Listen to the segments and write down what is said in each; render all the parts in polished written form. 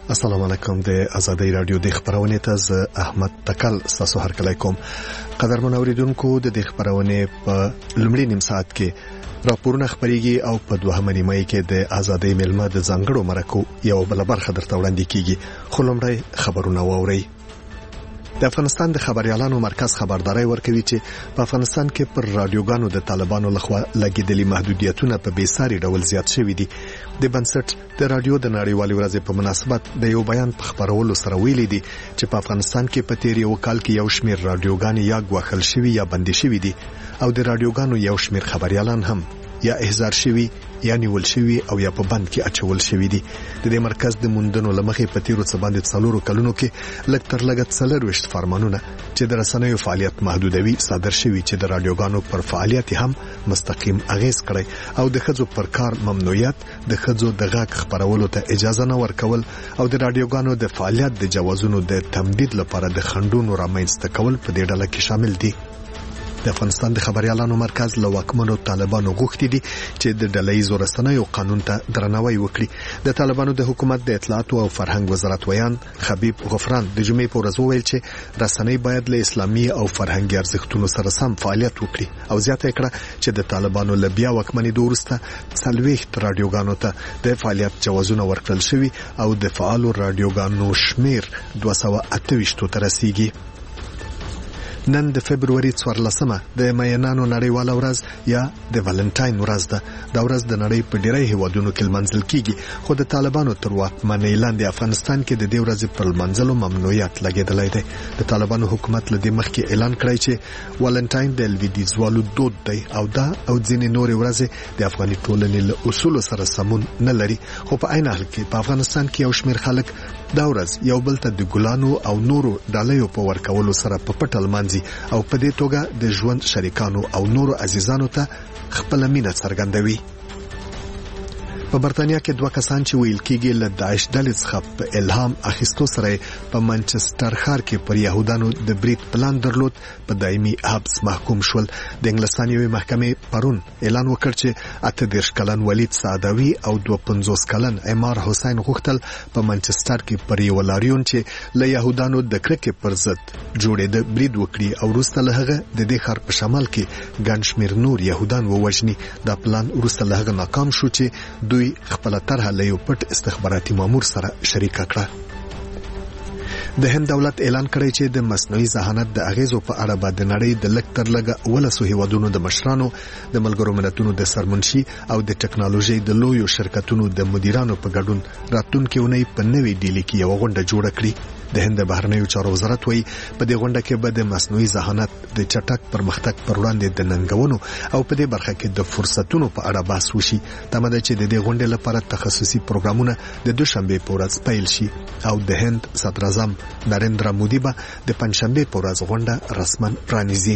السلام علیکم. د آزادۍ رادیو د خبرونې ته ز احمد تکل تاسو هرکلی کوم. قدرمن اوریدونکو د خبرونې په لومړي نیم ساعت کې راپورونه خبريږي او په دوهمه نیمه کې د آزادۍ ملمه د ځانګړو مرکو یو بل برخه درته وړاندې کیږي. خو لومړی خبرونه واورئ. د افغانستان د خبريالانو مرکز خبرداري ورکوي چې په افغانستان کې پر رادیوګانو د طالبانو لخوا لګیدلي محدودیتونه په بیساري ډول زیات شوي دي. د بنسټ د رادیو د نړیوالې ورځې په مناسبت د یو بیان په خبرولو سره ویلي دي چې په افغانستان کې په تیر یو کال کې یو شمېر رادیوګانې یا ګواښل شوي یا بندي شوي دي او د رادیوګانو یو شمېر خبريالان هم یا احضار شوي یا نیول شوي او یا په بند کې اچول شوي دي. د دې مرکز د موندنو لمخې په تیرو څه باندې 4 کلونو کې لږ تر لږه 40 فرمانونه چې د رسنیو فعالیت محدودوي صادر شوي چې د رادیوګانو پر فعالیت هم مستقیم اغیز کړی او د ښځو پر کار ممنوعیت، د ښځو د غږ خبرولو ته اجازه نه ورکول او د رادیوګانو د فعالیت د جوازونو د تمدید لپاره د خنډونو رامنځته کول په دې ډله کې شامل دي. د افغانستان د خبريالانو مرکز له واکمنو طالبانو غوښتي دي چې د ډله‌ییزو رسنیو قانون ته درناوی وکړي. د طالبانو د حکومت د اطلاعات او فرهنګ وزارت ویان حبیب غفران د جمعې په ورځ وویل چې رسنۍ باید له اسلامي او فرهنګي ارزښتونو سره سم فعالیت وکړي او زیاته کړه چې د طالبانو له بیا واکمنۍ وروسته 40 رادیوګانو ته د فعالیت جوازونه ورکړل شوي او د فعالو رادیوګانو شمیر 228 ته رسیدي. نن د فبرवरी 14مه د مینانو نړیواله ورځ یا د والنټاین ورځ ده. دا ورځ د نړۍ په ډیری هیوادونو کې لمانځل کیږي، خو د طالبانو تر واکمنۍ لاندې افغانستان کې د دې ورځې پر لمانځلو ممنوعیت لګیدلی دی. د طالبانو حکومت له دې مخکې اعلان کړی چې والنټاین د لویدیځوالو دود دی او دا او ځینې نورې ورځې د افغاني ټولنې له اصولو سره سمون نه لري. خو په عین حال کې په افغانستان کې یو شمېر خلک دا ورځ یو بل ته د ګلانو او نورو ډالیو په ورکولو سره په پټه لمانځي او په دې توګه د ژوند شریکانو او نورو عزیزانو ته خپل مینه څرګندوي. په برتانیا کې 2 کسان چې ویل کېږي له داعش ډلې څخه په الهام اخیستو سره په منچستر ښار کې پر يهودانو د بریټ پلان درلود په دایمي حبس محکوم شول. د انګلستان یوې محکمې پرون اعلان وکړ چې 38 کلن ولید سعدوي او 52 کلن عمار حسین غوښتل په منچستر کې پر یو لاریون چې له يهودانو د کرکې پر ضد جوړېده برید وکړي او وروسته له هغه د دې ښار په شمال کې ګڼ شمېر نور يهودان ووژني. دا پلان وروسته له هغه ناکام شو چې دوی خپل طرحه له یو پټ استخباراتي مامور سره شریک کړه. د هند دولت اعلان کړی چې د مصنوعي ذهانت د اغیزو په اړه به د نړۍ د لږ تر لږه 12 هیوادونو د مشرانو، د ملګرو ملتونو د سرمنشي او د ټکنالوژي د لویو شرکتونو د مدیرانو په ګډون راتلونکي اونۍ په نوې ډیلي کې یو غونډه جوړه کړي. د هند بهرنیو چارو وزارت وایي په دې غونډه کې به د مصنوعي ذهانت د چټک پرمختګ پر وړاندې د ننګونو او په دې برخه کې د فرصتونو په اړه بحث وشي. تمه ده چې د دې غونډې لپاره تخصصي پروګرامونه د دوشنبه په ورځ پیل شي او د هند صدر اعظم نریندرا مودي به د پنځشنبه په ورځ غونډه رسما پرانیزي.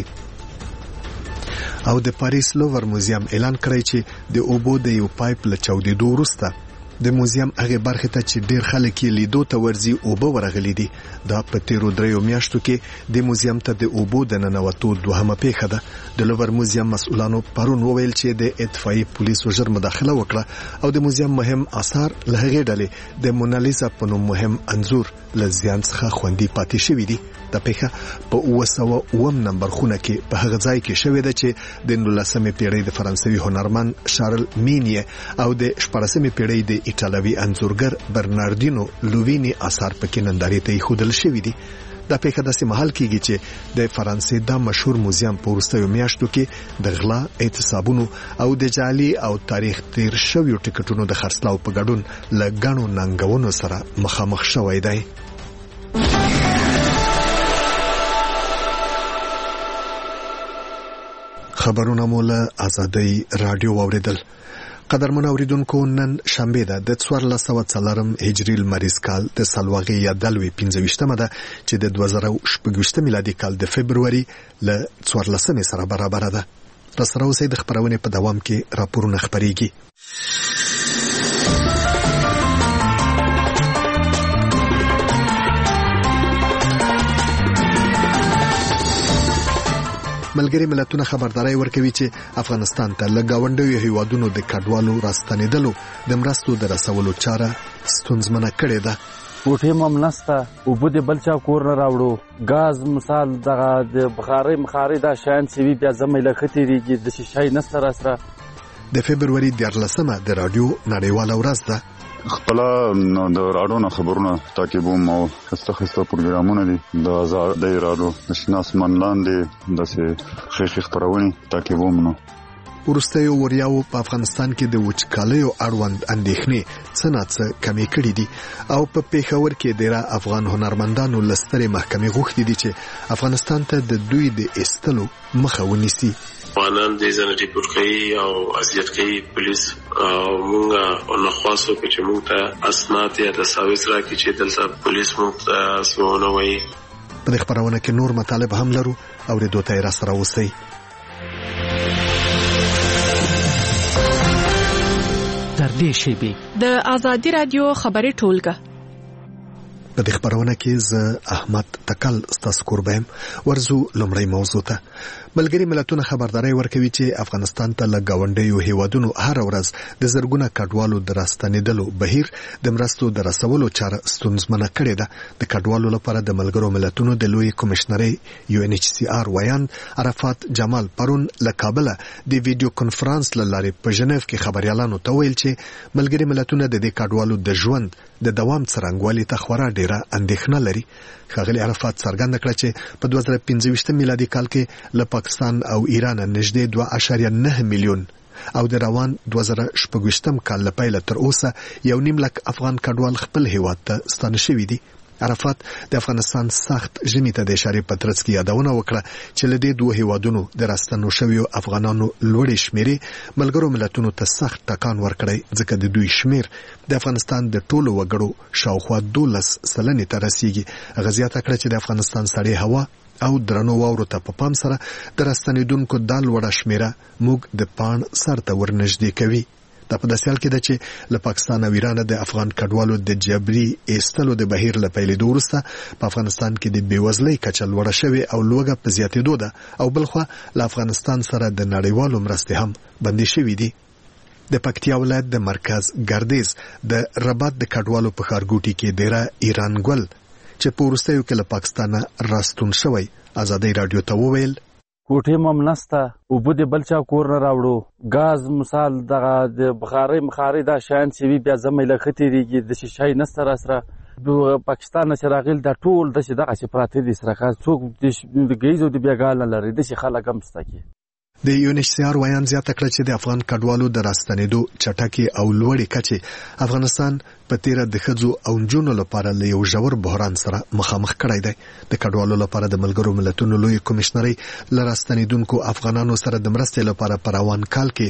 او د پاریس لوور موزیم اعلان کړی چې د اوبو د یو پایپ له چاودېدو وروسته د موزیم هغه برخه ته چې ډیر خلک یې لیدو ته ورځي اوبه ورغلي دي. دا په تیرو 3 میاشتو کې د موزیم ته د اوبو د ننوتو دوهمه پیښه ده. د لوور موزیم مسؤلانو پرون وویل چې د اطفائي پولیسو ژر مداخله وکړه او د موزیم مهم آثار له هغې ډلې د مونالیزا په نوم مهم انځور له زیان څخه خوندي پاتې شوی دي. د پیښه په 909 نمبر خونه کې په هغه ځای کې شوې ده چې د 19مې پیړۍ د فرانسوي هنرمند شارل مینیه او د 14مې پیړۍ د ایټالوي انځورګر برناردینو لووینی آثار پکې نندارې ته ایښودل شوي دي. دا پیښه داسې مهال کېږي چې د فرانسې دا مشهور موزیم په وروستیو میاشتو کې د غلا، اعتصابونو او د جعلي او تاریخ تیر شویو ټکټونو د خرڅلاو په ګډون له ګڼو ننګونو سره مخامخ شوی دی. خبرونه مو له آزادۍ رادیو واوریدل. قدرمن اوریدونکو، نن شنبه ده د 1404 هجری لمریز کال د سالواغې یا دلوي 15مه ده چې د 2016 میلادي کال د فبرवरी له 14 سره برابر ده. را سره اوسئ د خبرونې په دوام کې راپورونه خبريږي. ملګری ملتونه خبرداري ورکوي چې افغانستان ته لګاونډیو هیوادونو د کډوالو راستنیدلو د مرستو د رسولو چاره ستونزمنه کړې ده. کوټې هم نسته، اوبه د بل چا کور نه راوړو، ګاز مثال دغه د بخارۍ دا شیان چې وي بیا زمې لکه تېرېږي، داسې شی نسته راسره. د فبروري 14 د رادیو نړیواله ورځ ده. خپله د راډیو نه خبرونه تعقیبوم او ښایسته پروګرامونه دي د ازادۍ راډیو د شنه اسمان لاندې داسې ښې خپرونې تعقیبوم. نو وروستیو وریاو په افغانستان کې د وچکالیو اړوند اندېښنې څه ناڅه کمې کړي دي او په پېښور کې ډېره افغان هنرمندانو له سترې محکمې غوښتي دي چې افغانستان ته د دوی د ایستلو مخه ونیسي. افغانان د ځان ریپورټ کوي او اذیت کوي پولیس، مونږه نو خاصو کې چې مونږ ته اسناد یا دستاویز راکړي چې دلته پولیس مونږ ته سونه وایي. په دې خبرونه کې نور مطالب هم لرو او د دوی را سره اوسئ. تر دې شیبې د آزادي رادیو خبري ټولګه. په دې خبرونه کې زه احمد تکل ستاسو قربان ورزو لمړی موضوع ته. ملګری ملتونه خبرداري ورکوي چې افغانستان ته له گاونډیو هیوادونو هر ورځ د زرګونه کډوالو د راستنېدلو بهیر د مرستو د رسولو چاره ستونزمنه کړې ده. د کډوالو لپاره د ملګرو ملتونو د لوی کمشنري UNHCR ویان عرفات جمال پرون له کابل د ویډیو کنفرانس لاره په ژنیف کې خبريالانو ته ویل چې ملګری ملتونه د دې کډوالو د ژوند د دوام څرنګوالي ته خورا ډیره اندېښنه لري. ښاغلي عرفات څرګنده کړه چې په 2015 میلادي کال کې له پاکستان او ایران نږدې 2.9 میلیون او د روان 2016 کال له پیله تر اوسه 1.5 لک افغان کډوال خپل هیواد ته ستانه شوي دي. عرفات د افغانستان سخت ژمي ته د اشاره په ترڅ کې یادونه وکړه چې له دې دوه هیوادونو د راستنو شویو افغانانو لوړې شمیرې ملګرو ملتونو ته سخت ټکان ورکړی، ځکه د دوی شمیر د افغانستان د ټولو وګړو شاوخوا 12% ته رسیږي. غزيات کړه چې د افغانستان سړې هوا او درنو واورو ته په پام سره د راستنیدونکو د لوړه شمیره موږ د پان سر ته ورنږدې کوي. دا په داسې حال کې ده چې له پاکستان او ایران د افغان کډوالو د جبري ایستلو د بهیر له پیلېدو وروسته په افغانستان کې د بېوزلۍ کچه لوړه شوې او لوږه په زیاتېدو ده او بلخوا له افغانستان سره د نړیوالو مرستې هم بندې شوې دي. د پکتیا ولایت د مرکز ګردیز د رباط د کډوالو په ښارګوټي کې ډېره ایران ګل چې په وروستیو کې له پاکستانه راستون شوی ازادۍ رادیو ته وویل کوټې هم نسته، اوبه د بل چا کور نه راوړو، ګاز مثال دغه د بخارۍ دا شیان چې وي بیا زمې لکه تېرېږي، داسې شی نسته راسره. پاکستان نه چې راغلي دا ټول داسې دغسې پراته دي سره، څوک د ګیز او د بیګا نه لري، داسې خلک هم شته کې. د UNHCR ویان زیاته کړه چې د افغان کډوالو د راستنېدو چټکې او لوړې کچې افغانستان په تیره د ښځو او نجونو لپاره له یو ژور بحران سره مخامخ کړی دی. د کډوالو لپاره د ملګرو ملتونو لوی کمشنري له راستنېدونکو افغانانو سره د مرستې لپاره په روان کال کې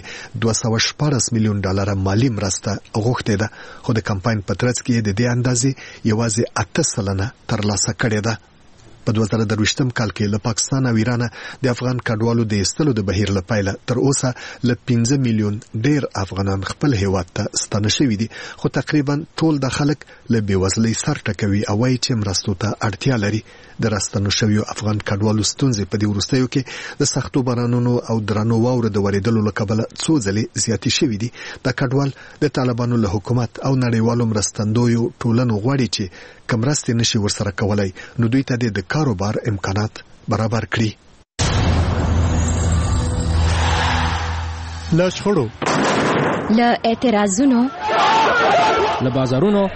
$214 میلیون مالي مرسته غوښتې ده، خو د کمپاین په ترڅ کې د دې اندازې یوازې 8% ترلاسه کړې ده. په 2023 کال کې له پاکستان او ایران د افغان کډوالو د ایستلو د بهیر له پیله تر اوسه له 15 میلیون ډیر افغانان خپل هیواد ته ستانه شوي دي، خو تقریبا ټول د خلک له بیوزلۍ سر ټکوي او وايي چې مرستو ته اړتیا لري. د راستنو شویو افغان کډوالو ستونزې په دې وروستیو کې د سختو بارانونو او درنو واورو د ورېدلو له کبله څو ځلې زیاتې شوي دي. د کډوال د طالبانو له حکومت او نړیوالو مرستندویو ټولنو غواړي چې که مرستې نشي ورسره کولای نو دوی ته د کاروبار امکانات برابر کړي. له شخړو، له اعتراضونو، له بازارونو،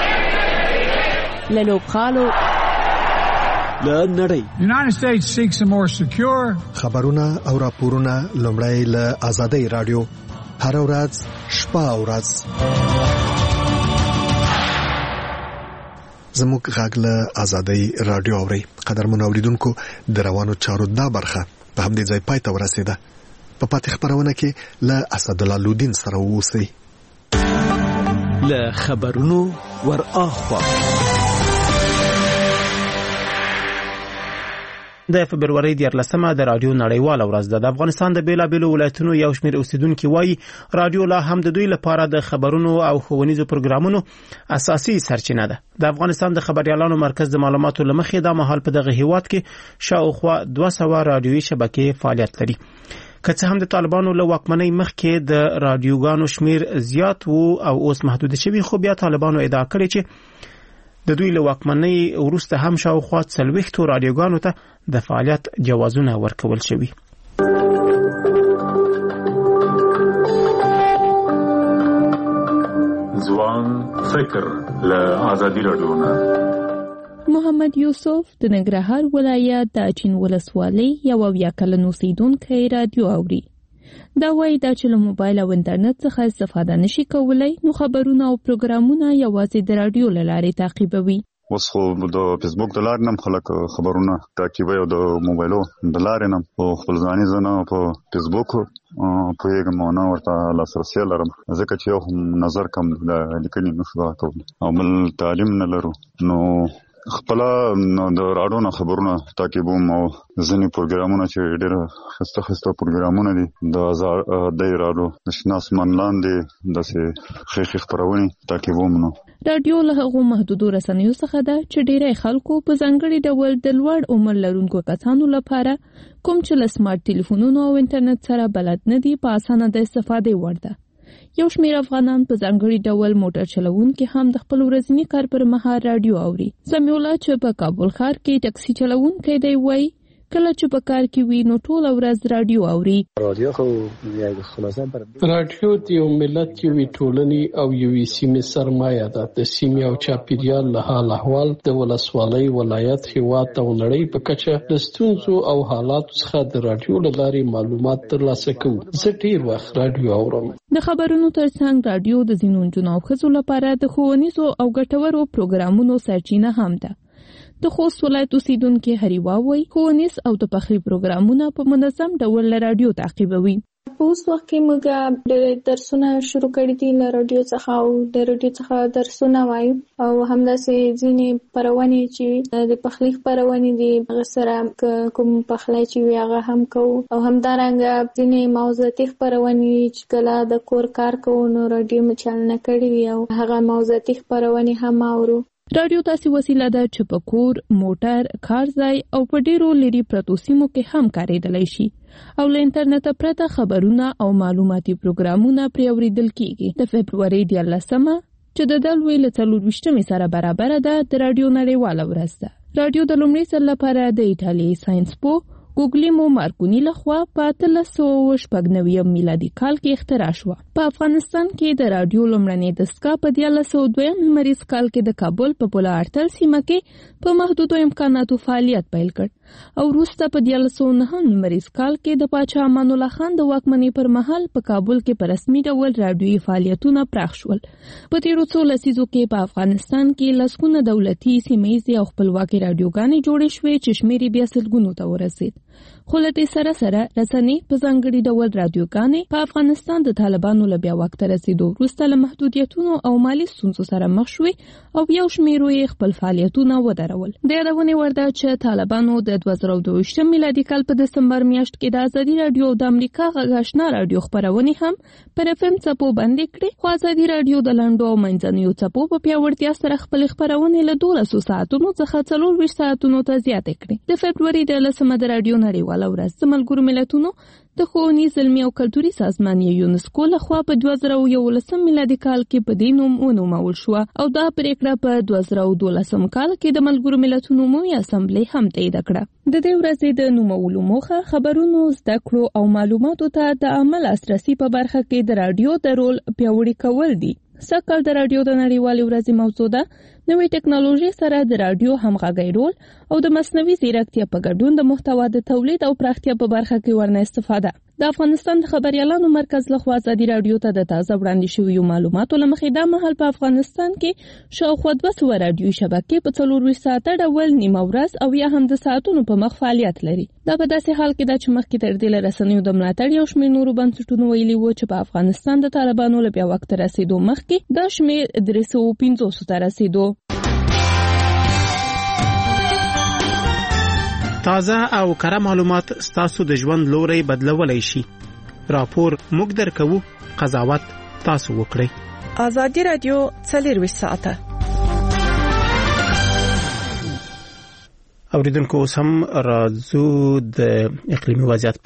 له لوبخانو، له نړۍ. United States seeks a more secure خبرونه او راپورونه لومړی له آزادۍ رادیو هر ورځ شپه او ورځ زموږ غږ له آزادۍ رادیو اوري. قدرمن اوریدونکو، د روانو چارو دا برخه په همدې ځای پای ته ورسېده. په پاتې خبرونه کې له اسدالله لودین سره اوسئ. له خبرونو ور اخوا د فبرवरी 14 د رادیو نړیواله ورځ ده. د افغانستان د بیلابیلو ولایتونو یو شمېر اوسیدونکو وایي رادیو لا هم د دوی لپاره د خبرونو او ښوونیزو پروګرامونو اساسي سرچینه ده. د افغانستان د خبريالانو مرکز د معلوماتو لمخې دا مهال په دغه هیواد کې شاوخوا 200 رادیوي شبکې فعالیت لري. که څه هم د طالبانو له واکمنۍ مخکې د رادیوګانو شمیر زیات وو او اوس محدود شوی، خو بیا طالبانو ادعا کړې چې د دوی له واکمنۍ وروسته هم شاوخوا 40 رادیوګانو ته د فعالیت جوازونه ورکول شوي. ځوان فکر له آزادي رادیو. محمد یوسف د ننګرهار ولایت د اچین ولسوالۍ یو 80 کلن اوسیدونکی رادیو اوري. دا وایي دا چې له موبایل او انټرنیټ څخه استفاده نشي کولای، نو خبرونه او پروګرامونه یوازې د رادیو له لارې تعقیبوي. اوس خو د فیسبوک د لارې نم خلک خبرونه تعقیبوي او د موبایلو د لارې نم په خپل ځاني زنه په فیسبوک پوهېږم او نه ورته لاسرسی لرم، ځکه چې یو نظر کم د لیکنې نشو کولی او بل تعلیم نه لرو، نو خپل د راډیو خبرونه تعقیبوم او ځینې پروګرامونه چې ډېر خسته پروګرامونه دي د راډیو د شناسمان لاندې داسې ښې خبرونه تعقیبوم. نو رادیو له هغو محدودو رسنیو څخه ده چې ډېری خلکو په ځانګړي ډول د لوړ عمر لرونکو کسانو لپاره کوم چې له سمارټ ټلیفونونو او انټرنیټ سره بلد نه دي په اسانه د استفادې وړ ده. یو شمېر افغانان په ځانګړي ډول موټر چلوونکي هم د خپل ورځني کار پر مهال رادیو اوري. سمیع الله چې په کابل ښار کې ټکسي چلوونکی دی وایي کله چې په کار کې وي نو ټول ورځ رادیو اوري. رادیو خو یو خلاصه پر رادیو د یو ملت یوې ټولنې او یوې سیمې سرمایه ده. د سیمې او چاپیریال له حال احوال د ولسوالۍ، ولایت، هېواد او نړۍ په کچه د ستونزو او حالاتو څخه د رادیو له لارې معلومات ترلاسه کوو. زه ډېر وخت رادیو اورم. د خبرونو ترڅنګ رادیو د ځینو نجونو او ښځو لپاره د ښوونیزو او ګټورو پروګرامونو سرچینه هم ده. د خوست ولایت اوسیدونکي هریوا وایي ښوونیز او د پخلي پروګرامونه په منظم ډول له رادیو تعقیبوي. په اوس وخت کې موږ د درسونه شروع کړي دي له رادیو څخه او د رادیو څخه درسونه وایو او همداسې ځینې خپرونې چې د پخلي خپرونې دي هغه سره کوم پخلی چې وي هغه هم کوو او همدارنګه ځینې موضوعاتي خپرونې چې کله د کور کار کوو نو رادیو مې چالانه کړي وي او هغه موضوعاتي خپرونې هم اورو. رادیو تاسې وسیله ده چې په کور، موټر، کار ځای او په ډیرو لري پرتو سیمو کې هم کارېدلی شي او له انټرنیټ پرته خبرونه او معلوماتي پروګرامونه پرې اورېدل کېږي. د فبرورۍ 14 چې د دلوي له 24 سره برابر ده د رادیو نړیواله ورځ ده. رادیو د لومړي ځل لپاره د ایټالیا ساينس پو ګوګلیمو مارکونی لخوا په 1396 میلادي کال کې اختراع شو. په افغانستان کې د رادیو لومړنۍ دستګاه په 1902 میمریز کال کې د کابل په پوله ارتل سیمه کې په محدودو امکاناتو فعالیت پیل کړ او وروسته په 1909 میمریز کال کې د پاچا امان الله خان د واکمنۍ پر مهال په کابل کې په رسمي ډول رادیوي فعالیتونه پراخ شول. په تیرو څو لسیزو کې په افغانستان کې لسګونه دولتي، سیمه‌ییزې او خپلواکي رادیوګانې جوړې شوې چې شمېر یې بیا سلګونو ته ورسېد. خو له دې سره رسنۍ په ځانګړي ډول رادیوګانې په افغانستان د طالبانو له بیا واک ته رسېدو وروسته له محدودیتونو او مالي ستونزو سره مخ شوې او یو شمېر یې خپل فعالیتونه ودرول. د یادونې وړ ده چې طالبانو د 2022 میلادي کال په دسمبر میاشت کې د ازادي رادیو د امریکا غږ آشنا رادیو خپرونې هم پر FM څپو بندې کړې، خو ازادي رادیو د لنډو او منځنیو څپو په پیاوړتیا سره خپل خپرونې له 12 ساعتونو څخه 24 ساعتونو ته زیاتې کړې. د فبرورۍ 10 د رادیو نړیواله ورځ د ملګرو ملتونو د ښوونیز، علمي او کلتوري سازمان یونسکو لخوا په 2011 میلادي کال کې په دې نوم ونومول شو او دا پریکړه په 2012 کال کې د ملګرو ملتونو عمومي اسامبلې هم تایید کړه. د دې ورځې د نومولو موخه خبرونو، زده کړو او معلوماتو ته د عمل لاسرسي په برخه کې د رادیو د رول پیاوړی کول دي. سږکال د رادیو د نړیوالې ورځې موضوع ده نوې ټکنالوژي سره د رادیو همغږی رول او د مصنوعي ځیرکتیا په ګډون د محتوا د تولید او پراختیا په برخه کې ورنه استفاده. د افغانستان د خبريالانو مرکز لخوا ازادي رادیو ته د تازه وړاندې شویو معلوماتو لمخې دا مهال په افغانستان کې شاوخوا 200 رادیوي شبکې په 24 ساعته ډول نیمه ورځ او یا هم د ساعتونو په مخ فعالیت لري. دا په داسې حال کې ده چې مخکې تر دې له رسنیو د ملاتړ یو شمېر نورو بنسټونو ویلي وو چې په افغانستان د طالبانو له بیا وخت رسیدو مخکې دا شمېر 350 ته رسیدو. تازه او کره معلومات ستاسو د ژوند لوري بدلولای شي. راپور موږ درکو، قضاوت تاسو وکړئ. ازادي رادیو 24 ساعته. اوریدونکو اوس هم راځو د اقلیمي وضعیت